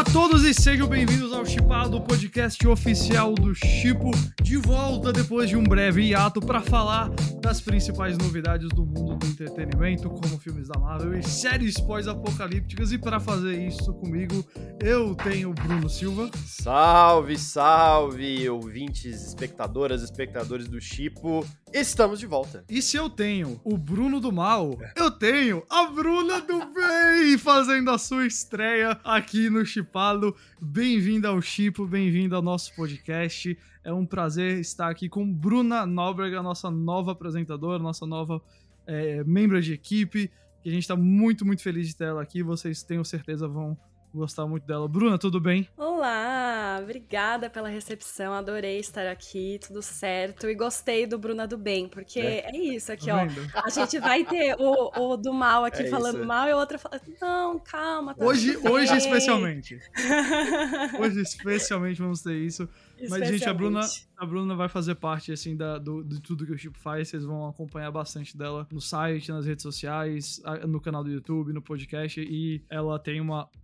todos e sejam bem-vindos ao Shippado, o podcast oficial do Shippo, de volta depois de um breve hiato para falar das principais novidades do mundo do entretenimento, como filmes da Marvel e séries pós-apocalípticas. E para fazer isso comigo, eu tenho o Bruno Silva. Salve, salve, ouvintes, espectadoras, espectadores do Shippo. Estamos de volta. E se eu tenho o Bruno do Mal, eu tenho a Bruna do Bem fazendo a sua estreia aqui no Shippado. Bem-vinda ao Shippo, bem-vinda ao nosso podcast. É um prazer estar aqui com Bruna Nóbrega, nossa nova apresentadora, nossa nova membro de equipe. Que a gente está muito, muito feliz de ter ela aqui. Vocês, tenho certeza, vão gostar muito dela. Bruna, tudo bem? Olá, obrigada pela recepção, adorei estar aqui, tudo certo, e gostei do Bruna do Bem, porque é isso aqui, ó, a gente vai ter o do mal aqui falando mal e o outro falando, não, calma, tá hoje especialmente. Hoje especialmente vamos ter isso. Mas, gente, a Bruna vai fazer parte, assim, de tudo que o Shippo faz. Vocês vão acompanhar bastante dela no site, nas redes sociais, no canal do YouTube, no podcast. E ela tem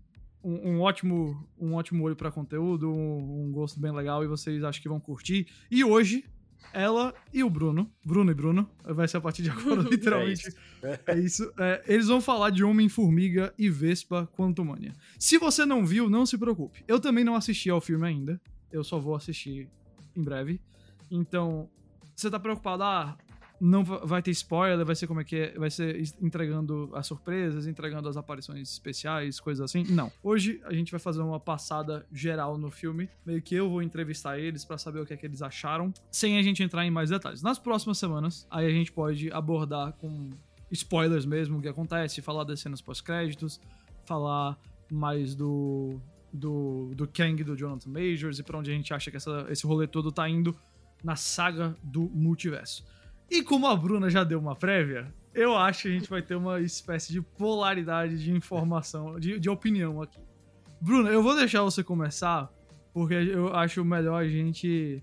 um ótimo olho pra conteúdo, um gosto bem legal. E vocês acham que vão curtir. E hoje, ela e o Bruno e Bruno, vai ser a partir de agora, literalmente. É isso. Eles vão falar de Homem-Formiga e Vespa Quantumania. Se você não viu, não se preocupe. Eu também não assisti ao filme ainda. Eu só vou assistir em breve. Então, você tá preocupado? Não vai ter spoiler, vai ser como é que é? Vai ser entregando as surpresas, entregando as aparições especiais, coisas assim? Não. Hoje a gente vai fazer uma passada geral no filme. Meio que eu vou entrevistar eles pra saber o que é que eles acharam, sem a gente entrar em mais detalhes. Nas próximas semanas, aí a gente pode abordar com spoilers mesmo o que acontece, falar das cenas pós-créditos, falar mais do Kang, do Jonathan Majors, e pra onde a gente acha que esse rolê todo tá indo na saga do multiverso. E como a Bruna já deu uma prévia, eu acho que a gente vai ter uma espécie de polaridade de informação, de opinião aqui. Bruna, eu vou deixar você começar, porque eu acho melhor a gente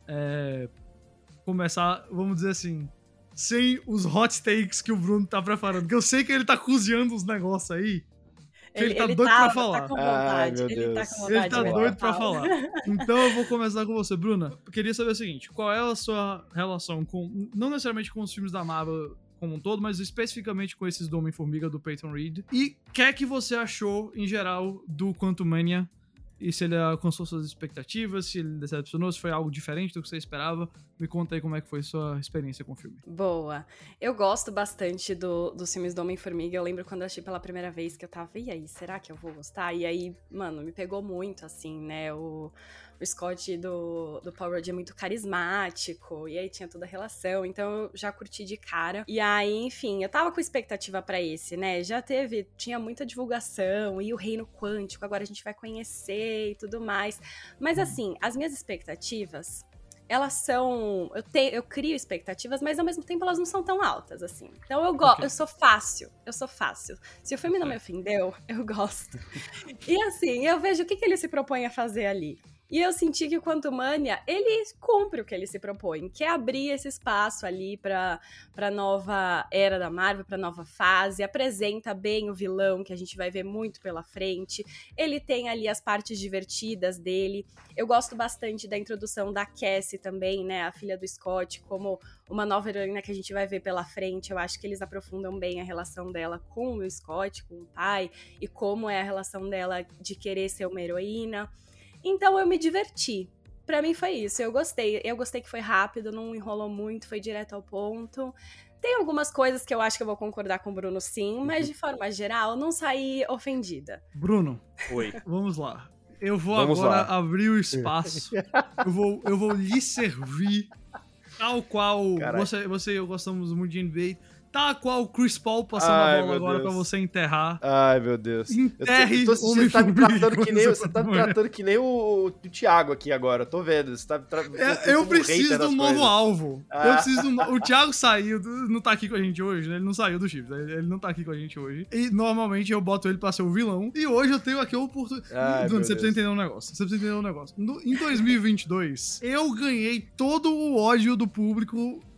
começar, vamos dizer assim, sem os hot takes que o Bruno tá preparando, porque eu sei que ele tá cozinhando uns negócios aí. Ele tá doido pra falar. Tá com vontade. Ele tá doido pra falar. Então eu vou começar com você, Bruna. Eu queria saber o seguinte: qual é a sua relação com, não necessariamente com os filmes da Marvel como um todo, mas especificamente com esses do Homem-Formiga, do Peyton Reed? E o que é que você achou, em geral, do Quantumania? E se ele alcançou suas expectativas, se ele decepcionou, se foi algo diferente do que você esperava. Me conta aí como é que foi sua experiência com o filme. Boa. Eu gosto bastante dos filmes do Homem-Formiga. Eu lembro quando eu achei pela primeira vez que eu tava, e aí, será que eu vou gostar? E aí, mano, me pegou muito, assim, né? O Scott do Paul Rudd é muito carismático, e aí tinha toda a relação, então eu já curti de cara. E aí, enfim, eu tava com expectativa pra esse, né? Tinha muita divulgação, e o Reino Quântico, agora a gente vai conhecer e tudo mais. Mas assim, as minhas expectativas, elas são... Eu crio expectativas, mas ao mesmo tempo elas não são tão altas, assim. Então eu sou fácil. Se o filme não me ofendeu, eu gosto. E assim, eu vejo o que ele se propõe a fazer ali. E eu senti que o Quantumania, ele cumpre o que ele se propõe, que é abrir esse espaço ali pra nova era da Marvel, pra nova fase, apresenta bem o vilão, que a gente vai ver muito pela frente, ele tem ali as partes divertidas dele. Eu gosto bastante da introdução da Cassie também, né, a filha do Scott, como uma nova heroína que a gente vai ver pela frente. Eu acho que eles aprofundam bem a relação dela com o Scott, com o pai, e como é a relação dela de querer ser uma heroína. Então eu me diverti. Pra mim foi isso, eu gostei. Eu gostei que foi rápido, não enrolou muito, foi direto ao ponto. Tem algumas coisas que eu acho que eu vou concordar com o Bruno, sim, mas de forma geral, não saí ofendida. Bruno, Oi. Vamos lá. Eu vou agora abrir o espaço. Eu vou lhe servir tal qual você e eu gostamos muito de NBA. Tal qual o Chris Paul passando a bola agora pra você enterrar. Ai, meu Deus. Enterre você tá me tratando que nem o Thiago aqui agora. Eu tô vendo. Você tá eu preciso de um novo alvo. O Thiago saiu, não tá aqui com a gente hoje, né? Ele não saiu do Chiefs. Ele não tá aqui com a gente hoje. E normalmente eu boto ele pra ser o vilão. E hoje eu tenho aqui a oportunidade. Você precisa entender um negócio. Em 2022, eu ganhei todo o ódio do público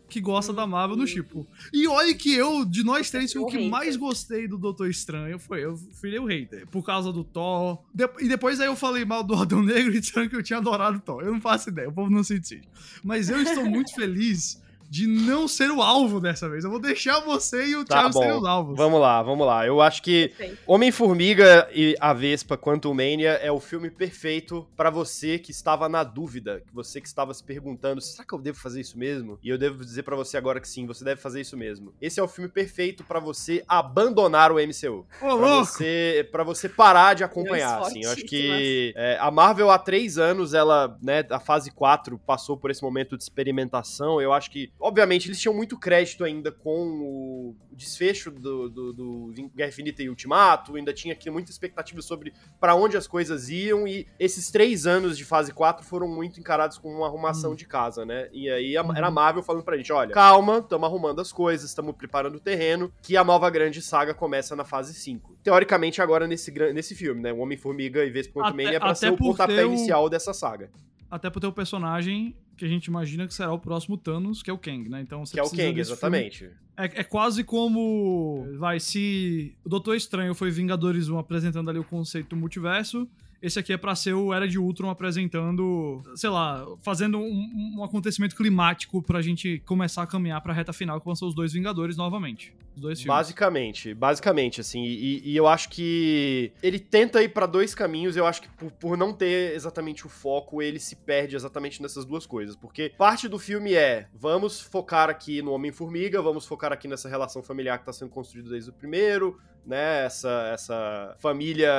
que gosta da Marvel no Chipo. E olha que eu, de nós três, o que mais gostei do Doutor Estranho eu fui o hater. Por causa do Thor. E depois aí eu falei mal do Adão Negro e disseram que eu tinha adorado o Thor. Eu não faço ideia, o povo não se decide. Mas eu estou muito feliz de não ser o alvo dessa vez. Eu vou deixar você e o Thiago serem os alvos. Vamos lá. Eu acho que Homem-Formiga e a Vespa Quantumania é o filme perfeito pra você que estava na dúvida, você que estava se perguntando, será que eu devo fazer isso mesmo? E eu devo dizer pra você agora que sim, você deve fazer isso mesmo. Esse é o filme perfeito pra você abandonar o MCU. Pra você parar de acompanhar, assim. Eu acho que a Marvel há 3 anos, ela, né, a fase 4 passou por esse momento de experimentação. Eu acho que obviamente, eles tinham muito crédito ainda com o desfecho do Guerra Infinita e Ultimato, ainda tinha aqui muita expectativa sobre pra onde as coisas iam, e esses 3 anos de fase 4 foram muito encarados como uma arrumação de casa, né? E aí era a Marvel falando pra gente, olha, calma, estamos arrumando as coisas, estamos preparando o terreno, que a nova grande saga começa na fase 5. Teoricamente, agora nesse filme, né? O Homem-Formiga e Vespa Quantumania é pra ser o pontapé inicial dessa saga. Até por ter o personagem que a gente imagina que será o próximo Thanos, que é o Kang, né? Então, que é o Kang, exatamente. É quase como... se o Doutor Estranho foi Vingadores 1 apresentando ali o conceito do multiverso, esse aqui é pra ser o Era de Ultron apresentando, sei lá, fazendo um acontecimento climático pra gente começar a caminhar pra reta final, que vão ser os 2 Vingadores novamente. Os 2 filmes. Basicamente, assim, e eu acho que ele tenta ir pra 2 caminhos, eu acho que por não ter exatamente o foco, ele se perde exatamente nessas 2 coisas, porque parte do filme vamos focar aqui no Homem-Formiga, vamos focar aqui nessa relação familiar que tá sendo construída desde o primeiro, né, essa família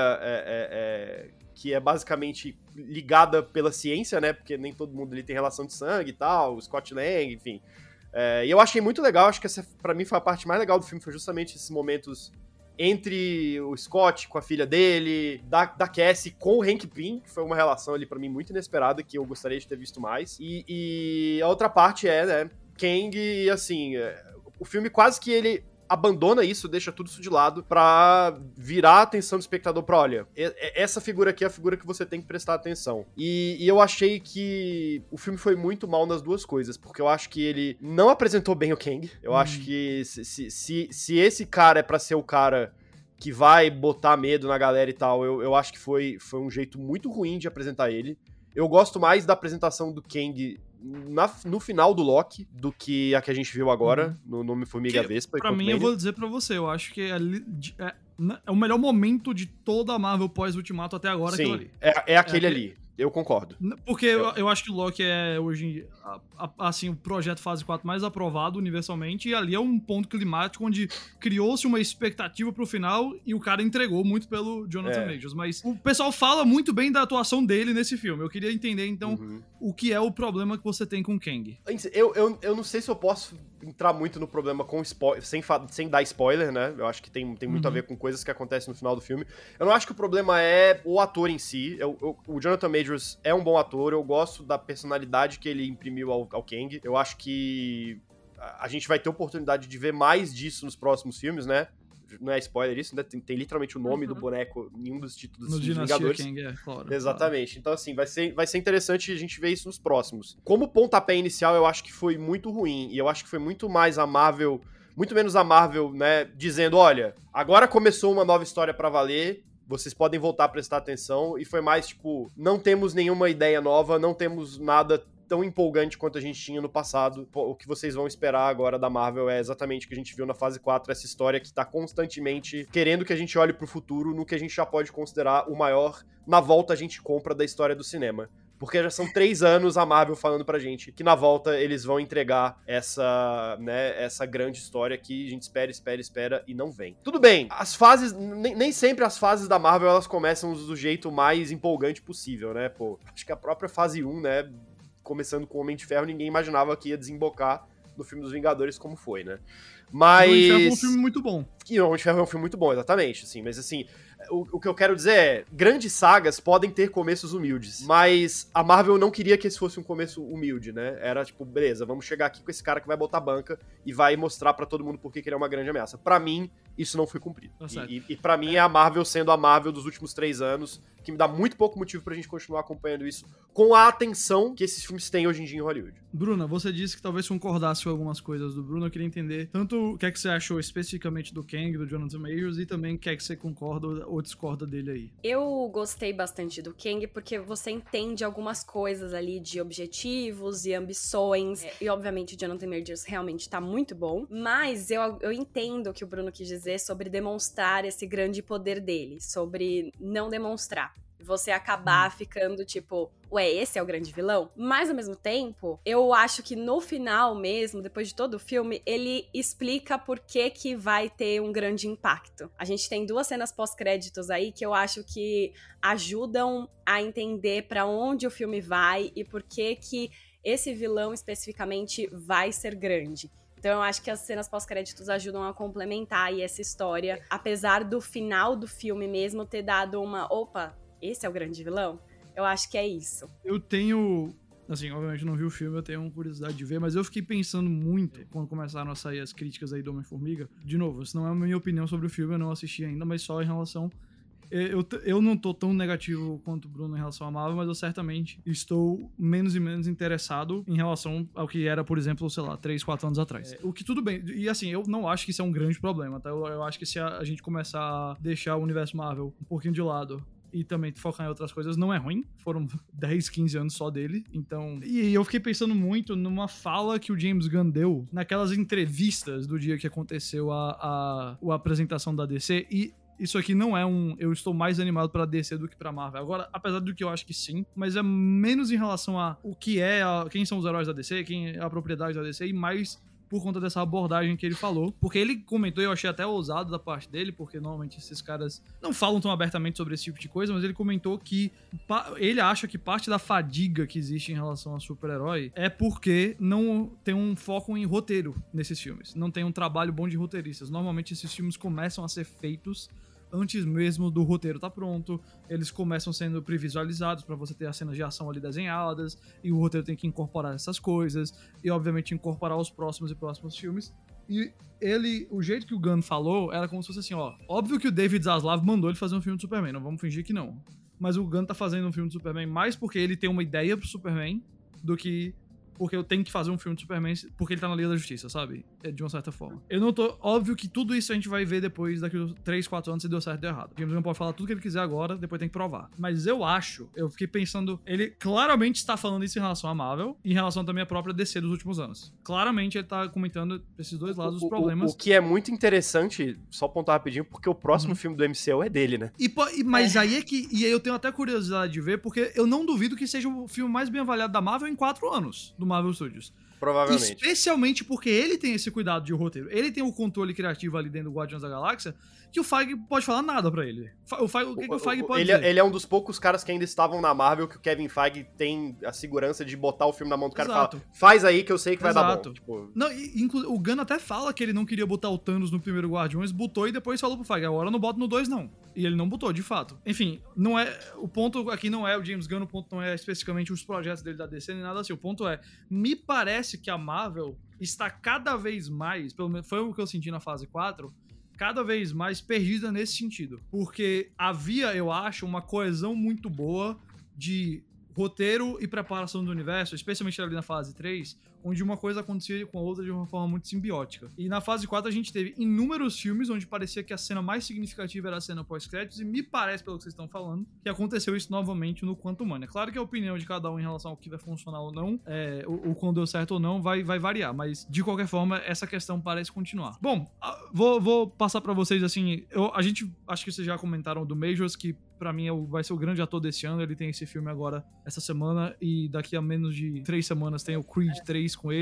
que é basicamente ligada pela ciência, né? Porque nem todo mundo ali tem relação de sangue e tal, o Scott Lang, enfim. E eu achei muito legal, acho que essa, pra mim, foi a parte mais legal do filme, foi justamente esses momentos entre o Scott com a filha dele, da Cassie com o Hank Pym, que foi uma relação ali pra mim muito inesperada, que eu gostaria de ter visto mais. E a outra parte né, Kang, e assim, o filme quase que ele abandona isso, deixa tudo isso de lado pra virar a atenção do espectador pra, olha, essa figura aqui é a figura que você tem que prestar atenção. E eu achei que o filme foi muito mal nas 2 coisas, porque eu acho que ele não apresentou bem o Kang. Eu acho que se esse cara é pra ser o cara que vai botar medo na galera e tal, eu acho que foi um jeito muito ruim de apresentar ele. Eu gosto mais da apresentação do Kang no final do Loki do que a que a gente viu agora no Homem-Formiga Vespa. Pra mim, eu vou dizer pra você, eu acho que é o melhor momento de toda a Marvel pós-Ultimato até agora. Sim, aquilo ali. É aquele ali. Eu concordo. Porque eu acho que o Loki é hoje, assim, o projeto fase 4 mais aprovado universalmente, e ali é um ponto climático onde criou-se uma expectativa pro final e o cara entregou muito pelo Jonathan Majors. Mas o pessoal fala muito bem da atuação dele nesse filme. Eu queria entender, então, o que é o problema que você tem com o Kang. Eu não sei se eu posso entrar muito no problema com sem dar spoiler, né? Eu acho que tem muito a ver com coisas que acontecem no final do filme. Eu não acho que o problema é o ator em si. O Jonathan Majors é um bom ator, eu gosto da personalidade que ele imprimiu ao Kang. Eu acho que a gente vai ter oportunidade de ver mais disso nos próximos filmes, né? Não é spoiler isso, né? Tem literalmente o nome do boneco em um dos títulos dos Vingadores. Kang, claro. Exatamente. Então, assim, vai ser interessante a gente ver isso nos próximos. Como pontapé inicial, eu acho que foi muito ruim. E eu acho que foi muito mais a Marvel, muito menos a Marvel, né? Dizendo, olha, agora começou uma nova história pra valer, vocês podem voltar a prestar atenção. E foi mais, tipo, não temos nenhuma ideia nova, não temos nada tão empolgante quanto a gente tinha no passado. O que vocês vão esperar agora da Marvel é exatamente o que a gente viu na fase 4, essa história que tá constantemente querendo que a gente olhe pro futuro, no que a gente já pode considerar o maior na volta a gente compra da história do cinema. Porque já são 3 anos a Marvel falando pra gente que na volta eles vão entregar essa grande história que a gente espera e não vem. Tudo bem, as fases, nem sempre as fases da Marvel elas começam do jeito mais empolgante possível, né? Pô, acho que a própria fase 1, né, começando com o Homem de Ferro, ninguém imaginava que ia desembocar no filme dos Vingadores como foi, né? Mas... O Homem de Ferro foi um filme muito bom. E Homem de Ferro é um filme muito bom, exatamente, assim, mas assim, o que eu quero dizer é, grandes sagas podem ter começos humildes, mas a Marvel não queria que esse fosse um começo humilde, né? Era tipo, beleza, vamos chegar aqui com esse cara que vai botar banca e vai mostrar pra todo mundo por que ele é uma grande ameaça. Pra mim, isso não foi cumprido. E pra mim é a Marvel sendo a Marvel dos últimos 3 anos, que me dá muito pouco motivo pra gente continuar acompanhando isso com a atenção que esses filmes têm hoje em dia em Hollywood. Bruna, você disse que talvez concordasse com algumas coisas do Bruno. Eu queria entender tanto o que é que você achou especificamente do Kang, do Jonathan Majors, e também o que é que você concorda ou discorda dele aí. Eu gostei bastante do Kang porque você entende algumas coisas ali de objetivos e ambições. E obviamente o Jonathan Majors realmente tá muito bom. Mas eu entendo o que o Bruno quis dizer sobre demonstrar esse grande poder dele, sobre não demonstrar. Você acabar ficando tipo, ué, esse é o grande vilão? Mas ao mesmo tempo, eu acho que no final mesmo, depois de todo o filme, ele explica por que vai ter um grande impacto. A gente tem 2 cenas pós-créditos aí que eu acho que ajudam a entender pra onde o filme vai e por que esse vilão especificamente vai ser grande. Então eu acho que as cenas pós-créditos ajudam a complementar aí essa história, apesar do final do filme mesmo ter dado uma, opa, esse é o grande vilão? Eu acho que é isso. Eu tenho... Assim, obviamente não vi o filme, eu tenho curiosidade de ver, mas eu fiquei pensando muito quando começaram a sair as críticas aí do Homem-Formiga. De novo, isso não é a minha opinião sobre o filme, eu não assisti ainda, mas só em relação... Eu não tô tão negativo quanto o Bruno em relação à Marvel, mas eu certamente estou menos e menos interessado em relação ao que era, por exemplo, sei lá, 3, 4 anos atrás. O que tudo bem. E assim, eu não acho que isso é um grande problema, tá? Eu acho que se a gente começar a deixar o universo Marvel um pouquinho de lado e também focar em outras coisas, não é ruim. Foram 10, 15 anos só dele. Então... E eu fiquei pensando muito numa fala que o James Gunn deu naquelas entrevistas do dia que aconteceu a apresentação da DC. E isso aqui não é eu estou mais animado pra DC do que pra Marvel. Agora, apesar do que eu acho que sim, mas é menos em relação a o que quem são os heróis da DC, quem é a propriedade da DC, e mais por conta dessa abordagem que ele falou. Porque ele comentou, e eu achei até ousado da parte dele, porque normalmente esses caras não falam tão abertamente sobre esse tipo de coisa, mas ele comentou que ele acha que parte da fadiga que existe em relação a super-herói é porque não tem um foco em roteiro nesses filmes. Não tem um trabalho bom de roteiristas. Normalmente esses filmes começam a ser feitos antes mesmo do roteiro tá pronto, eles começam sendo previsualizados pra você ter as cenas de ação ali desenhadas, e o roteiro tem que incorporar essas coisas, e obviamente incorporar os próximos filmes. E o jeito que o Gunn falou era como se fosse assim, ó, óbvio que o David Zaslav mandou ele fazer um filme do Superman, não vamos fingir que não. Mas o Gunn tá fazendo um filme do Superman mais porque ele tem uma ideia pro Superman do que porque eu tenho que fazer um filme de Superman porque ele tá na Liga da Justiça, sabe? De uma certa forma. Eu não tô... Óbvio que tudo isso a gente vai ver depois, daqui a 3, 4 anos, se deu certo ou deu errado. O James Gunn pode falar tudo que ele quiser agora, depois tem que provar. Mas eu fiquei pensando... Ele claramente está falando isso em relação à Marvel e em relação também à própria DC dos últimos anos. Claramente ele tá comentando esses dois lados os problemas. O que é muito interessante, só apontar rapidinho, porque o próximo filme do MCU é dele, né? Mas aí é que... E aí eu tenho até curiosidade de ver, porque eu não duvido que seja o filme mais bem avaliado da Marvel em 4 anos, do Marvel Studios. Provavelmente. Especialmente porque ele tem esse cuidado de roteiro. Ele tem o controle criativo ali dentro do Guardiões da Galáxia, que o Feige pode falar nada pra ele. O que o Feige pode dizer? Ele é um dos poucos caras que ainda estavam na Marvel que o Kevin Feige tem a segurança de botar o filme na mão do cara e falar, faz aí que eu sei que vai dar bom. Tipo... Não, o Gunn até fala que ele não queria botar o Thanos no primeiro Guardiões, botou e depois falou pro Feige, agora eu não boto no 2 não. E ele não botou, de fato. Enfim, não é, o ponto aqui não é o James Gunn, o ponto não é especificamente os projetos dele da DC, nem nada assim. O ponto é, me parece que a Marvel está cada vez mais, pelo menos foi o que eu senti na fase 4, cada vez mais perdida nesse sentido. Porque havia, eu acho, uma coesão muito boa de roteiro e preparação do universo, especialmente ali na fase 3, onde uma coisa acontecia com a outra de uma forma muito simbiótica. E na fase 4 a gente teve inúmeros filmes onde parecia que a cena mais significativa era a cena pós-créditos, e me parece, pelo que vocês estão falando, que aconteceu isso novamente no Quantumania. Claro que a opinião de cada um em relação ao que vai funcionar ou não, o quando deu certo ou não, vai variar, mas de qualquer forma, essa questão parece continuar. Bom, vou passar pra vocês assim, acho que vocês já comentaram do Majors, que pra mim vai ser o grande ator desse ano. Ele tem esse filme agora, essa semana, e daqui a menos de 3 semanas tem o Creed 3 com ele.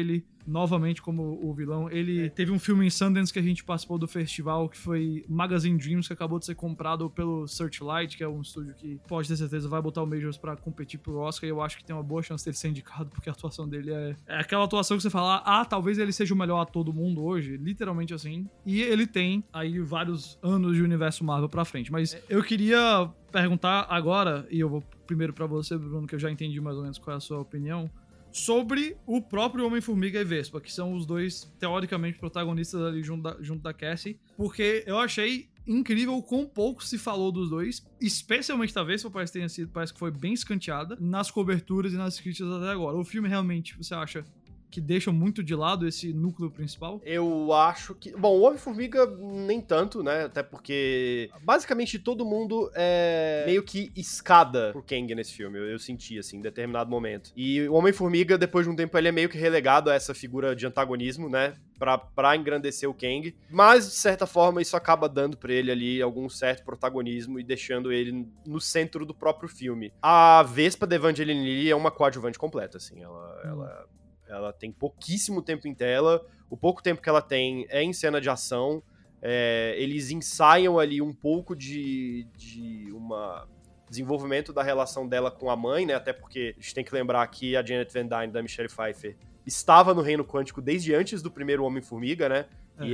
novamente como o vilão. Ele teve um filme em Sundance que a gente participou do festival, que foi Magazine Dreams, que acabou de ser comprado pelo Searchlight, que é um estúdio que pode ter certeza vai botar o Majors pra competir pro Oscar, e eu acho que tem uma boa chance dele ser indicado, porque a atuação dele é aquela atuação que você fala, talvez ele seja o melhor ator do mundo hoje, literalmente assim. E ele tem aí vários anos de universo Marvel pra frente. Mas eu queria perguntar agora, e eu vou primeiro pra você, Bruno, que eu já entendi mais ou menos qual é a sua opinião, sobre o próprio Homem-Formiga e Vespa, que são os dois, teoricamente, protagonistas ali junto da Cassie, porque eu achei incrível o quão pouco se falou dos dois, especialmente da Vespa, parece que foi bem escanteada nas coberturas e nas críticas até agora. O filme realmente, você acha que deixa muito de lado esse núcleo principal? Eu acho que... Bom, o Homem-Formiga nem tanto, né? Até porque basicamente todo mundo é meio que escada pro Kang nesse filme. Eu senti, assim, em determinado momento. E o Homem-Formiga, depois de um tempo, ele é meio que relegado a essa figura de antagonismo, né? Pra engrandecer o Kang. Mas, de certa forma, isso acaba dando pra ele ali algum certo protagonismo e deixando ele no centro do próprio filme. A Vespa da Evangeline Lilly é uma coadjuvante completa, assim. Ela tem pouquíssimo tempo em tela, o pouco tempo que ela tem é em cena de ação, eles ensaiam ali um pouco de desenvolvimento da relação dela com a mãe, né, até porque a gente tem que lembrar que a Janet Van Dyne, da Michelle Pfeiffer, estava no Reino Quântico desde antes do primeiro Homem-Formiga, né,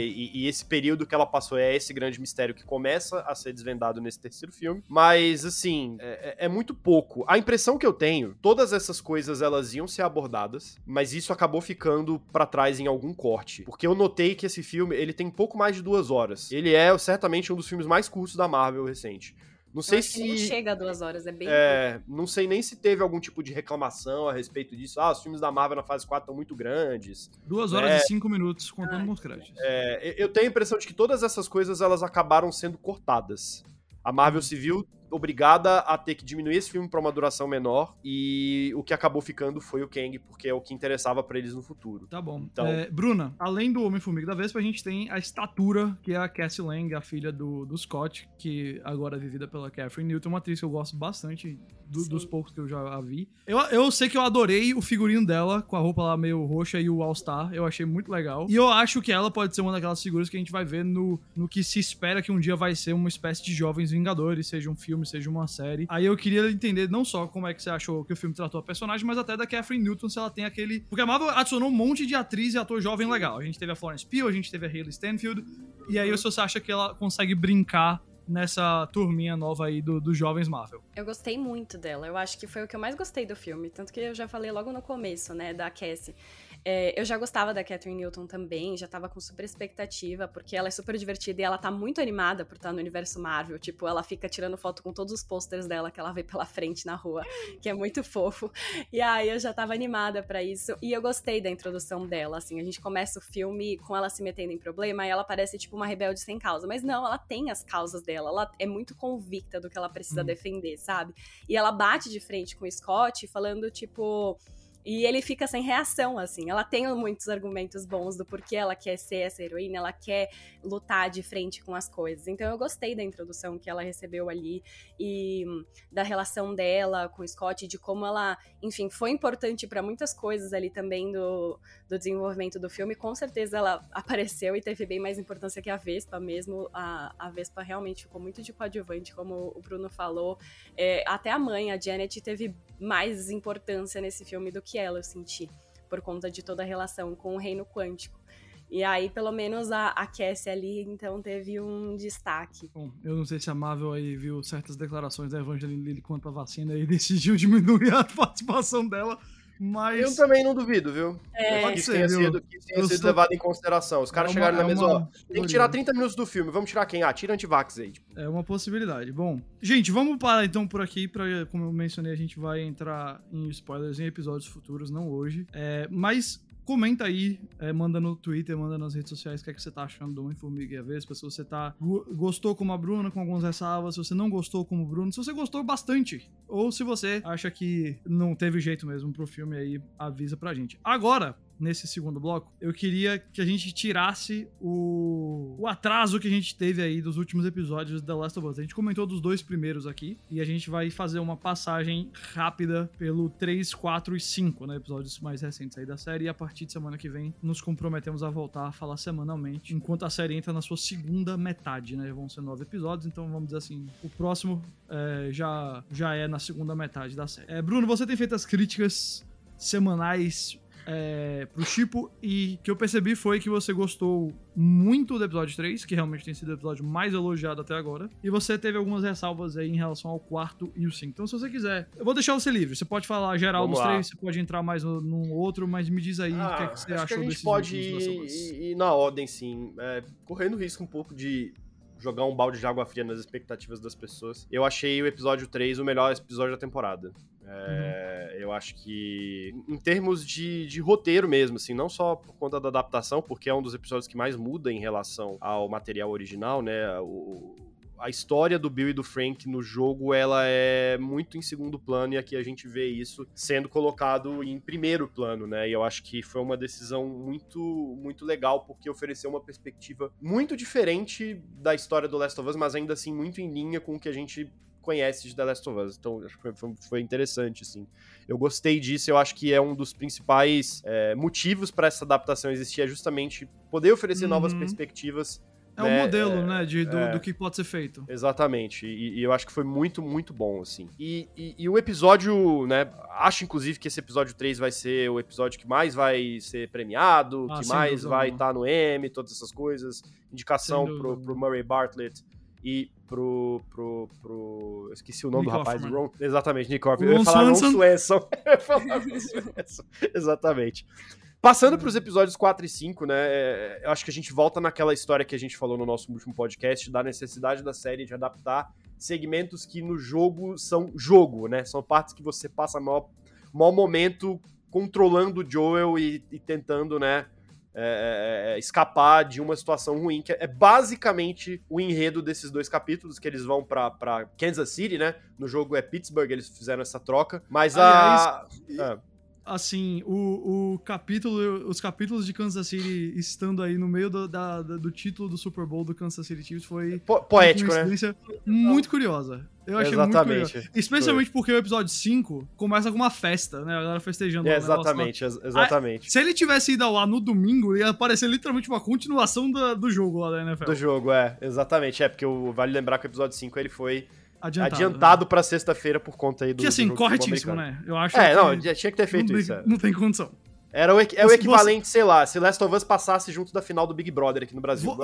e esse período que ela passou é esse grande mistério que começa a ser desvendado nesse terceiro filme. Mas, assim, é muito pouco. A impressão que eu tenho, todas essas coisas elas iam ser abordadas, mas isso acabou ficando pra trás em algum corte. Porque eu notei que esse filme, ele tem pouco mais de 2 horas. Ele é certamente um dos filmes mais curtos da Marvel recente. Não sei se nem chega a 2 horas, é bem... não sei nem se teve algum tipo de reclamação a respeito disso. Os filmes da Marvel na fase 4 estão muito grandes. 2 horas e 5 minutos, contando com os créditos. Eu tenho a impressão de que todas essas coisas, elas acabaram sendo cortadas. A Marvel se viu obrigada a ter que diminuir esse filme pra uma duração menor, e o que acabou ficando foi o Kang, porque é o que interessava pra eles no futuro. Tá bom. Então... Bruna, além do Homem-Formiga da Vespa, a gente tem a Estatura, que é a Cassie Lang, a filha do Scott, que agora é vivida pela Catherine Newton, uma atriz que eu gosto bastante dos poucos que eu já a vi. Eu sei que eu adorei o figurino dela, com a roupa lá meio roxa e o All-Star, eu achei muito legal. E eu acho que ela pode ser uma daquelas figuras que a gente vai ver no que se espera que um dia vai ser uma espécie de Jovens Vingadores, seja um filme, seja uma série. Aí eu queria entender não só como é que você achou que o filme tratou a personagem, mas até da Catherine Newton, se ela tem aquele... Porque a Marvel adicionou um monte de atriz e ator jovem legal. A gente teve a Florence Pugh, a gente teve a Hailey Stenfield, e aí você acha que ela consegue brincar nessa turminha nova aí dos jovens Marvel? Eu gostei muito dela, eu acho que foi o que eu mais gostei do filme, tanto que eu já falei logo no começo, né, da Cassie. Eu já gostava da Catherine Newton também, já tava com super expectativa, porque ela é super divertida e ela tá muito animada por estar no universo Marvel, tipo, ela fica tirando foto com todos os posters dela que ela vê pela frente na rua, que é muito fofo, e aí eu já tava animada pra isso, e eu gostei da introdução dela, assim, a gente começa o filme com ela se metendo em problema, e ela parece tipo uma rebelde sem causa, mas não, ela tem as causas dela, ela é muito convicta do que ela precisa defender, sabe? E ela bate de frente com o Scott, falando, tipo... E ele fica sem reação, assim. Ela tem muitos argumentos bons do porquê ela quer ser essa heroína, ela quer lutar de frente com as coisas. Então eu gostei da introdução que ela recebeu ali e da relação dela com o Scott, de como ela, enfim, foi importante pra muitas coisas ali também do desenvolvimento do filme. Com certeza ela apareceu e teve bem mais importância que a Vespa mesmo. A Vespa realmente ficou muito de coadjuvante, como o Bruno falou. Até a mãe, a Janet, teve mais importância nesse filme do que ela, eu senti, por conta de toda a relação com o Reino Quântico. E aí, pelo menos, a Cassie ali, então, teve um destaque. Bom, eu não sei se a Marvel aí viu certas declarações da Evangeline Lilly quanto à vacina e decidiu diminuir a participação dela, mas... Eu também não duvido, viu? Pode que ser, tenha sido levado em consideração. Os caras chegaram na mesa, tem que tirar 30 minutos do filme, vamos tirar quem? Tira antivax aí. Tipo. É uma possibilidade. Bom, gente, vamos parar então por aqui, como eu mencionei, a gente vai entrar em spoilers em episódios futuros, não hoje. Mas... comenta aí, manda no Twitter, manda nas redes sociais o que é que você tá achando do Homem-Formiga e a Vespa, se você gostou como a Bruna, com algumas ressalvas, se você não gostou como o Bruno, se você gostou bastante, ou se você acha que não teve jeito mesmo pro filme, aí avisa pra gente. Agora, nesse segundo bloco, eu queria que a gente tirasse o atraso que a gente teve aí dos últimos episódios de The Last of Us. A gente comentou dos 2 primeiros aqui, e a gente vai fazer uma passagem rápida pelo 3, 4 e 5, né, episódios mais recentes aí da série, e a partir de semana que vem nos comprometemos a voltar a falar semanalmente, enquanto a série entra na sua segunda metade, né, vão ser 9 episódios, então vamos dizer assim, o próximo já é na segunda metade da série. Bruno, você tem feito as críticas semanais pro Chipo, e que eu percebi foi que você gostou muito do episódio 3, que realmente tem sido o episódio mais elogiado até agora, e você teve algumas ressalvas aí em relação ao 4 e o 5. Então, se você quiser, eu vou deixar você livre. Você pode falar geral dos 3, você pode entrar mais num outro, mas me diz aí o que é que você achou desses últimos. A gente pode ir na ordem, sim. Correndo risco um pouco de jogar um balde de água fria nas expectativas das pessoas. Eu achei o episódio 3 o melhor episódio da temporada. Eu acho que, em termos de roteiro mesmo, assim, não só por conta da adaptação, porque é um dos episódios que mais muda em relação ao material original, né? A história do Bill e do Frank no jogo, ela é muito em segundo plano, e aqui a gente vê isso sendo colocado em primeiro plano, né? E eu acho que foi uma decisão muito, muito legal, porque ofereceu uma perspectiva muito diferente da história do Last of Us, mas ainda assim muito em linha com o que a gente conhece de The Last of Us. Então, acho que foi interessante, assim. Eu gostei disso, eu acho que é um dos principais motivos para essa adaptação existir, é justamente poder oferecer novas perspectivas. Um modelo, né, do que pode ser feito. Exatamente, e eu acho que foi muito, muito bom, assim. E o episódio, né, acho inclusive que esse episódio 3 vai ser o episódio que mais vai ser premiado, que mais vai estar no Emmy, todas essas coisas. Indicação pro Murray Bartlett e pro eu esqueci o nome Nick do rapaz, Offerman. Exatamente, Nick Offerman. Eu ia falar Ron Swanson. Exatamente. Passando pros episódios 4 e 5, né, eu acho que a gente volta naquela história que a gente falou no nosso último podcast, da necessidade da série de adaptar segmentos que no jogo são jogo, né, são partes que você passa maior momento controlando o Joel e tentando, né, escapar de uma situação ruim, que é basicamente o enredo desses 2 capítulos, que eles vão pra Kansas City, né, no jogo é Pittsburgh, eles fizeram essa troca, mas assim, os capítulos de Kansas City estando aí no meio do título do Super Bowl do Kansas City Chiefs foi poético, uma coincidência muito curiosa. Eu achei muito curioso. Especialmente porque o episódio 5 começa com uma festa, né? A galera festejando. Exatamente. Se ele tivesse ido ao ar no domingo, ia aparecer literalmente uma continuação do jogo lá da NFL. Do jogo, exatamente. Porque vale lembrar que o episódio 5 ele foi adiantado, né, pra sexta-feira por conta aí do. Que assim, corretíssimo, né? Eu acho que tinha que ter feito isso. Não tem condição. Era o equivalente, sei lá, se Last of Us passasse junto da final do Big Brother aqui no Brasil.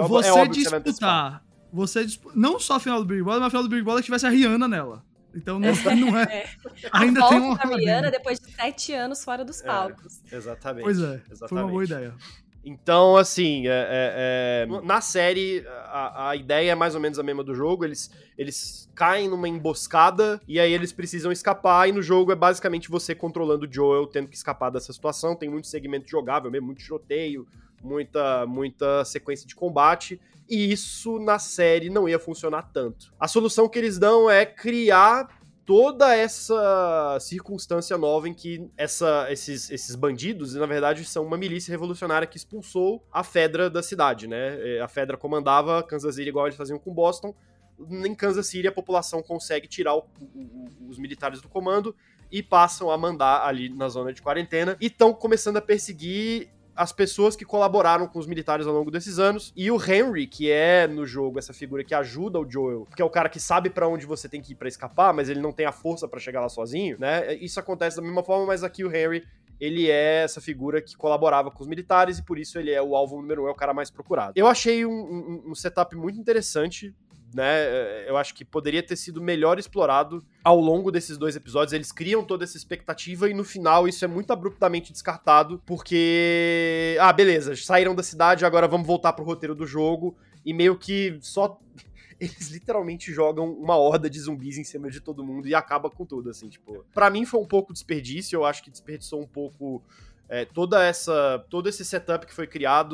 Não só a final do Big Brother, mas a final do Big Brother tivesse a Rihanna nela. Então não é. Ainda tem uma. A Rihanna depois de 7 anos fora dos palcos. Exatamente. Pois exatamente. Foi uma boa ideia. Então, assim, na série, a ideia é mais ou menos a mesma do jogo. Eles caem numa emboscada e aí eles precisam escapar. E no jogo é basicamente você controlando o Joel, tendo que escapar dessa situação. Tem muito segmento jogável mesmo, muito tiroteio, muita sequência de combate. E isso na série não ia funcionar tanto. A solução que eles dão é criar toda essa circunstância nova em que esses bandidos, na verdade, são uma milícia revolucionária que expulsou a Fedra da cidade, né? A Fedra comandava Kansas City igual eles faziam com Boston. Em Kansas City, a população consegue tirar os militares do comando e passam a mandar ali na zona de quarentena e estão começando a perseguir as pessoas que colaboraram com os militares ao longo desses anos, e o Henry, que é no jogo essa figura que ajuda o Joel, que é o cara que sabe pra onde você tem que ir pra escapar, mas ele não tem a força pra chegar lá sozinho, né? Isso acontece da mesma forma, mas aqui o Henry, ele é essa figura que colaborava com os militares e por isso ele é o alvo número 1, é o cara mais procurado. Eu achei um setup muito interessante, né? Eu acho que poderia ter sido melhor explorado ao longo desses 2 episódios. Eles criam toda essa expectativa e no final isso é muito abruptamente descartado, porque beleza, saíram da cidade, agora vamos voltar pro roteiro do jogo, e meio que só eles literalmente jogam uma horda de zumbis em cima de todo mundo e acaba com tudo, assim, tipo, pra mim foi um pouco desperdício. Eu acho que desperdiçou um pouco todo esse setup que foi criado.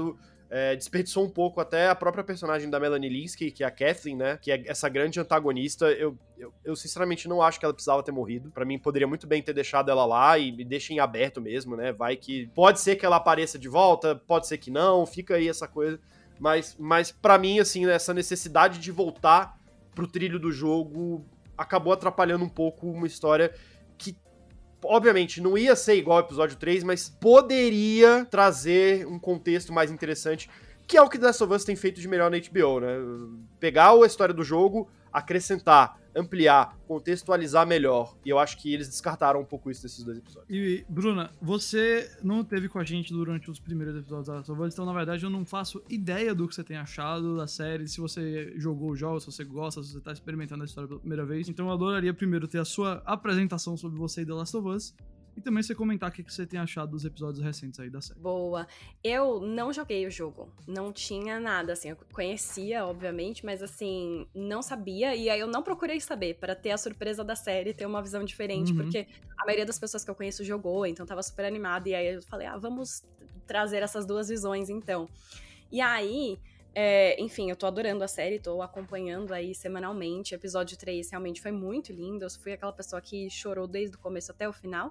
desperdiçou um pouco até a própria personagem da Melanie Lynskey, que é a Kathleen, né? Que é essa grande antagonista. Eu sinceramente não acho que ela precisava ter morrido. Pra mim, poderia muito bem ter deixado ela lá e me deixa em aberto mesmo, né? Vai que... Pode ser que ela apareça de volta, pode ser que não, fica aí essa coisa. Mas pra mim, assim, né, essa necessidade de voltar pro trilho do jogo acabou atrapalhando um pouco uma história que, obviamente, não ia ser igual ao episódio 3, mas poderia trazer um contexto mais interessante, que é o que The Last of Us tem feito de melhor na HBO, né? Pegar a história do jogo, acrescentar, ampliar, contextualizar melhor. E eu acho que eles descartaram um pouco isso nesses 2 episódios. E, Bruna, você não esteve com a gente durante os primeiros episódios da Last of Us, então, na verdade, eu não faço ideia do que você tem achado da série, se você jogou o jogo, se você gosta, se você tá experimentando a história pela primeira vez. Então, eu adoraria primeiro ter a sua apresentação sobre você e The Last of Us, e também você comentar o que você tem achado dos episódios recentes aí da série. Boa. Eu não joguei o jogo. Não tinha nada, assim. Eu conhecia, obviamente, mas, assim, não sabia. E aí eu não procurei saber para ter a surpresa da série, ter uma visão diferente. Porque a maioria das pessoas que eu conheço jogou, então tava super animada. E aí eu falei, vamos trazer essas 2 visões, então. E aí... enfim, eu tô adorando a série, tô acompanhando aí semanalmente. O episódio 3 realmente foi muito lindo. Eu fui aquela pessoa que chorou desde o começo até o final.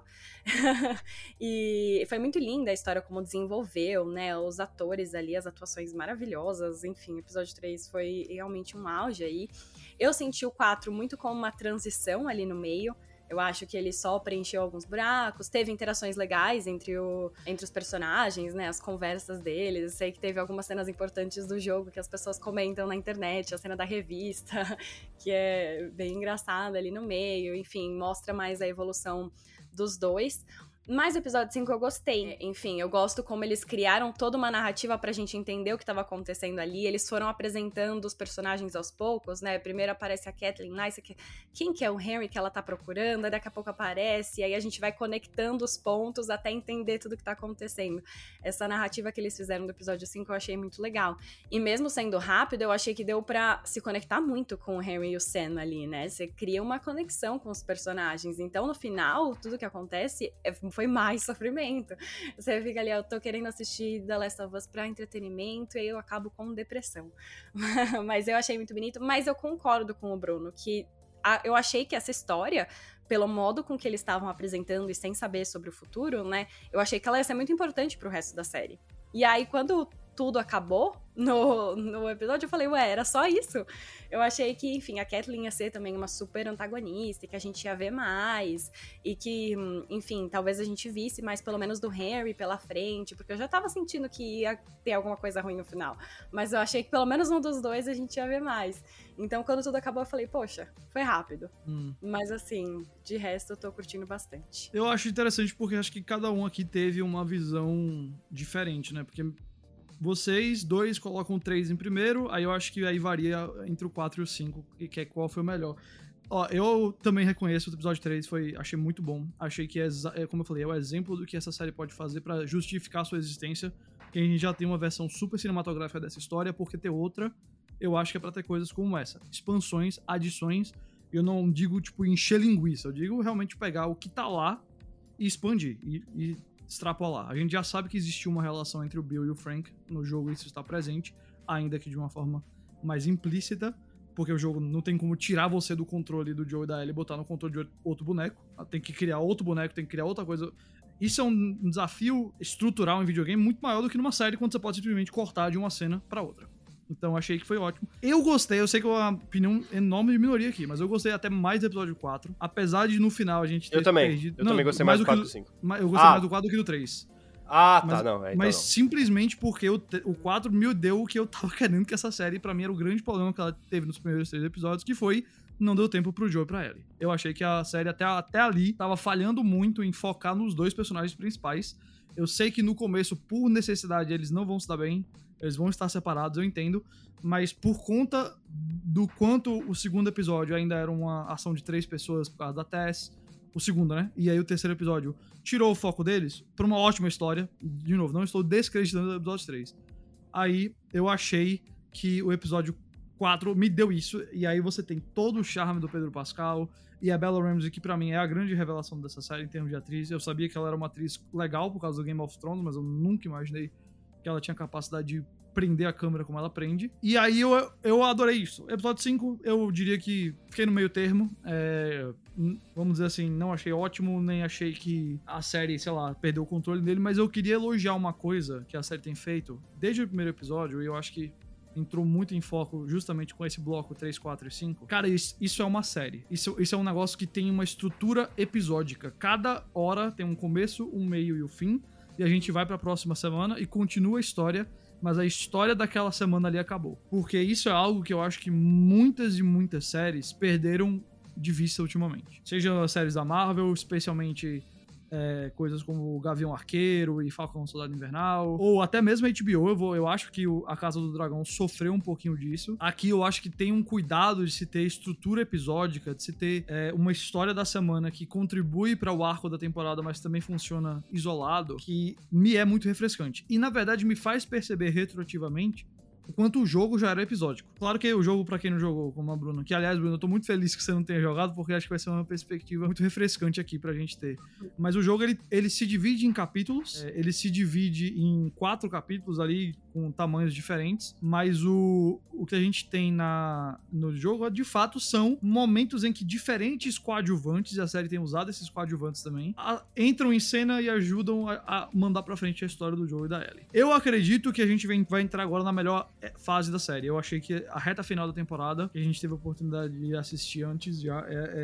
E foi muito linda a história, como desenvolveu, né? Os atores ali, as atuações maravilhosas. Enfim, o episódio 3 foi realmente um auge aí. Eu senti o 4 muito como uma transição ali no meio. Eu acho que ele só preencheu alguns buracos, teve interações legais entre os personagens, né, as conversas deles. Eu sei que teve algumas cenas importantes do jogo que as pessoas comentam na internet, a cena da revista, que é bem engraçada ali no meio, enfim, mostra mais a evolução dos dois. Mas o episódio 5 eu gostei. Enfim, eu gosto como eles criaram toda uma narrativa pra gente entender o que tava acontecendo ali. Eles foram apresentando os personagens aos poucos, né? Primeiro aparece a Kathleen lá, quem que é o Henry que ela tá procurando? Aí daqui a pouco aparece, e aí a gente vai conectando os pontos até entender tudo que tá acontecendo. Essa narrativa que eles fizeram do episódio 5 eu achei muito legal. E mesmo sendo rápido, eu achei que deu pra se conectar muito com o Henry e o Sam ali, né? Você cria uma conexão com os personagens. Então, no final, tudo que acontece foi mais sofrimento. Você fica ali, eu tô querendo assistir The Last of Us pra entretenimento e aí eu acabo com depressão. Mas eu achei muito bonito, mas eu concordo com o Bruno, que eu achei que essa história, pelo modo com que eles estavam apresentando e sem saber sobre o futuro, né, eu achei que ela ia ser muito importante pro resto da série. E aí, quando tudo acabou no episódio, eu falei, era só isso? Eu achei que, enfim, a Kathleen ia ser também uma super antagonista, e que a gente ia ver mais, e que, enfim, talvez a gente visse mais pelo menos do Henry pela frente, porque eu já tava sentindo que ia ter alguma coisa ruim no final, mas eu achei que pelo menos um dos dois a gente ia ver mais. Então, quando tudo acabou, eu falei, poxa, foi rápido. Mas, assim, de resto, eu tô curtindo bastante. Eu acho interessante porque acho que cada um aqui teve uma visão diferente, né? Porque vocês dois colocam o 3 em primeiro, aí eu acho que aí varia entre o 4 e o 5, que é qual foi o melhor. Ó, eu também reconheço o episódio 3, achei muito bom. Achei que, como eu falei, é o exemplo do que essa série pode fazer pra justificar a sua existência. Que a gente já tem uma versão super cinematográfica dessa história, porque ter outra, eu acho que é pra ter coisas como essa. Expansões, adições. Eu não digo, tipo, encher linguiça. Eu digo realmente pegar o que tá lá e expandir. E extrapolar. A gente já sabe que existiu uma relação entre o Bill e o Frank no jogo, isso está presente, ainda que de uma forma mais implícita, porque o jogo não tem como tirar você do controle do Joe e da Ellie e botar no controle de outro boneco. Tem que criar outro boneco, tem que criar outra coisa. Isso é um desafio estrutural em videogame muito maior do que numa série, quando você pode simplesmente cortar de uma cena pra outra. Então achei que foi ótimo. Eu gostei, eu sei que é uma opinião enorme de minoria aqui, mas eu gostei até mais do episódio 4. Apesar de no final a gente ter perdido... Eu também gostei mais do 4 do 5. Eu gostei mais do 4 do que do 3. Tá, não. Então mas não. Simplesmente porque o 4 me deu o que eu tava querendo que essa série, pra mim, era o grande problema que ela teve nos primeiros 3 episódios, que foi não deu tempo pro Joe e pra Ellie. Eu achei que a série até ali tava falhando muito em focar nos 2 personagens principais. Eu sei que no começo, por necessidade, eles não vão se dar bem, eles vão estar separados, eu entendo, mas por conta do quanto o segundo episódio ainda era uma ação de 3 pessoas por causa da Tess, o segundo, né? E aí o terceiro episódio tirou o foco deles pra uma ótima história. De novo, não estou descreditando o episódio 3. Aí eu achei que o episódio 4 me deu isso, e aí você tem todo o charme do Pedro Pascal e a Bella Ramsey, que pra mim é a grande revelação dessa série em termos de atriz. Eu sabia que ela era uma atriz legal por causa do Game of Thrones, mas eu nunca imaginei que ela tinha capacidade de prender a câmera como ela prende. E aí eu adorei isso. Episódio 5, eu diria que fiquei no meio termo. Vamos dizer assim, não achei ótimo, nem achei que a série, sei lá, perdeu o controle dele, mas eu queria elogiar uma coisa que a série tem feito desde o primeiro episódio, e eu acho que entrou muito em foco justamente com esse bloco 3, 4 e 5. Cara, isso é uma série. Isso é um negócio que tem uma estrutura episódica. Cada hora tem um começo, um meio e o fim, e a gente vai pra próxima semana e continua a história, mas a história daquela semana ali acabou. Porque isso é algo que eu acho que muitas e muitas séries perderam de vista ultimamente. Seja as séries da Marvel, especialmente coisas como Gavião Arqueiro e Falcão Soldado Invernal, ou até mesmo a HBO, eu acho que a Casa do Dragão sofreu um pouquinho disso. Aqui eu acho que tem um cuidado de se ter estrutura episódica, de se ter uma história da semana que contribui para o arco da temporada, mas também funciona isolado, que me é muito refrescante. E na verdade me faz perceber retroativamente o quanto o jogo já era episódico. Claro que o jogo, pra quem não jogou, como a Bruna, que aliás, Bruna, eu tô muito feliz que você não tenha jogado, porque acho que vai ser uma perspectiva muito refrescante aqui pra gente ter. Mas o jogo, ele se divide em capítulos, ele se divide em 4 capítulos ali, com tamanhos diferentes, mas o que a gente tem no jogo, de fato, são momentos em que diferentes coadjuvantes, e a série tem usado esses coadjuvantes também, entram em cena e ajudam a mandar pra frente a história do Joe e da Ellie. Eu acredito que a gente vai entrar agora na melhor fase da série. Eu achei que a reta final da temporada, que a gente teve a oportunidade de assistir antes, já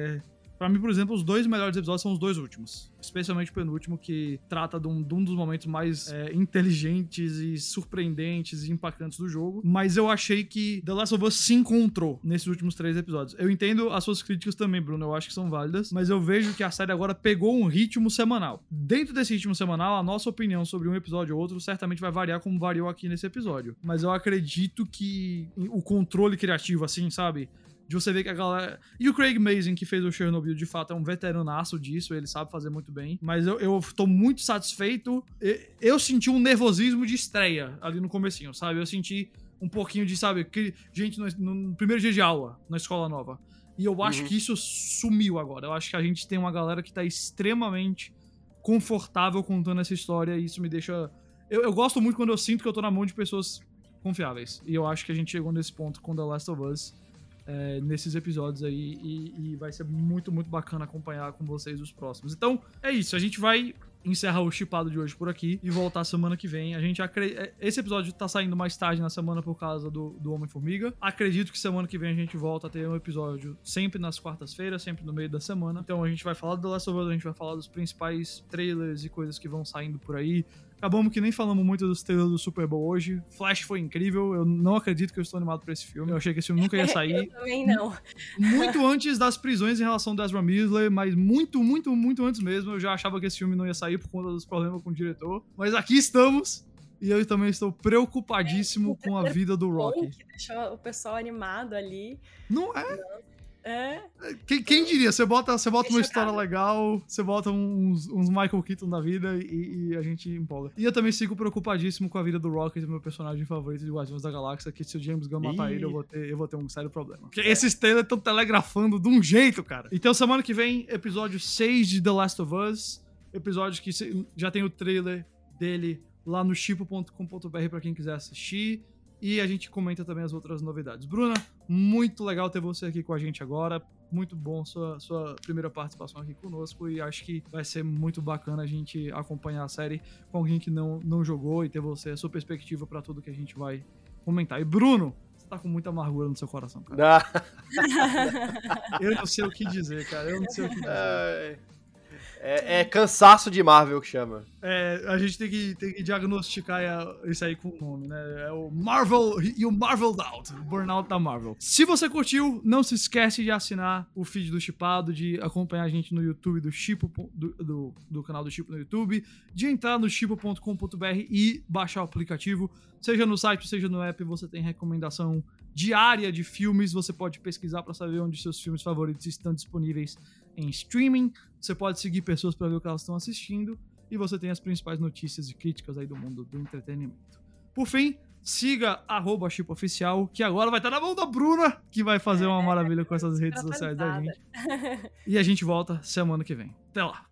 pra mim, por exemplo, os 2 melhores episódios são os 2 últimos. Especialmente o penúltimo, que trata de um dos momentos mais inteligentes e surpreendentes e impactantes do jogo. Mas eu achei que The Last of Us se encontrou nesses últimos 3 episódios. Eu entendo as suas críticas também, Bruno. Eu acho que são válidas. Mas eu vejo que a série agora pegou um ritmo semanal. Dentro desse ritmo semanal, a nossa opinião sobre um episódio ou outro certamente vai variar como variou aqui nesse episódio. Mas eu acredito que o controle criativo, assim, sabe? De você ver que a galera... E o Craig Mazin, que fez o Chernobyl, de fato, é um veteranaço disso, ele sabe fazer muito bem. Mas eu tô muito satisfeito. Eu senti um nervosismo de estreia ali no comecinho, sabe? Eu senti um pouquinho de, sabe, gente no primeiro dia de aula, na escola nova. E eu acho que isso sumiu agora. Eu acho que a gente tem uma galera que tá extremamente confortável contando essa história, e isso me deixa... Eu gosto muito quando eu sinto que eu tô na mão de pessoas confiáveis. E eu acho que a gente chegou nesse ponto com The Last of Us, nesses episódios aí, e vai ser muito, muito bacana acompanhar com vocês os próximos. Então, é isso. A gente vai encerrar o chipado de hoje por aqui e voltar semana que vem. Esse episódio tá saindo mais tarde na semana por causa do Homem-Formiga. Acredito que semana que vem a gente volta a ter um episódio sempre nas quartas-feiras, sempre no meio da semana. Então a gente vai falar do The Last of Us, a gente vai falar dos principais trailers e coisas que vão saindo por aí. Acabamos que nem falamos muito dos trailers do Super Bowl hoje. Flash foi incrível. Eu não acredito que eu estou animado pra esse filme. Eu achei que esse filme nunca ia sair. Eu também não. Muito antes das prisões em relação ao Ezra Miller, mas muito, muito, muito antes mesmo. Eu já achava que esse filme não ia sair por conta dos problemas com o diretor. Mas aqui estamos. E eu também estou preocupadíssimo com a vida do Rocky. Que deixou o pessoal animado ali. Não é? Quem diria? Você bota uma história legal, você bota uns Michael Keaton da vida e a gente empolga. E eu também sigo preocupadíssimo com a vida do Rocket, meu personagem favorito de Guardiões da Galáxia, que se o James Gunn matar ele, eu vou ter um sério problema. Porque esses trailers estão telegrafando de um jeito, cara. Então semana que vem, episódio 6 de The Last of Us, episódio que já tem o trailer dele lá no chipo.com.br pra quem quiser assistir. E a gente comenta também as outras novidades. Bruna, muito legal ter você aqui com a gente agora. Muito bom sua primeira participação aqui conosco. E acho que vai ser muito bacana a gente acompanhar a série com alguém que não jogou e ter a sua perspectiva pra tudo que a gente vai comentar. E Bruno, você tá com muita amargura no seu coração, cara. Eu não sei o que dizer, cara. Eu não sei o que dizer. É cansaço de Marvel que chama. A gente tem que diagnosticar isso aí com o nome, né? É o Marvel e o Marveled Out, o Burnout da Marvel. Se você curtiu, não se esquece de assinar o feed do Chipado, de acompanhar a gente no YouTube do Chipo, do canal do Chipo no YouTube, de entrar no chipo.com.br e baixar o aplicativo. Seja no site, seja no app, você tem recomendação diária de filmes. Você pode pesquisar para saber onde seus filmes favoritos estão disponíveis em streaming. Você pode seguir pessoas para ver o que elas estão assistindo. E você tem as principais notícias e críticas aí do mundo do entretenimento. Por fim, siga @chipoficial, que agora vai estar na mão da Bruna, que vai fazer uma maravilha com essas redes sociais da gente. E a gente volta semana que vem. Até lá!